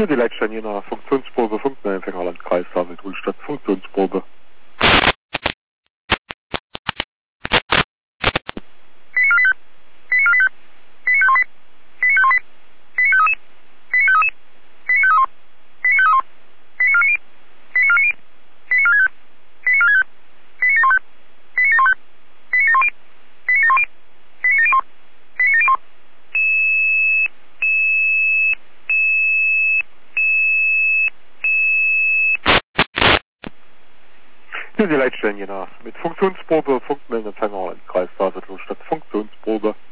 Hier die Leitstelle jener Funktionsprobe Funkmeldeempfängerlandkreis Havel-Drühlstadt Funktionsprobe. Hier die Leitstellen jener mit Funktionsprobe Funkmeldeempfängerlandkreis Havel-Drühlstadt Funktionsprobe.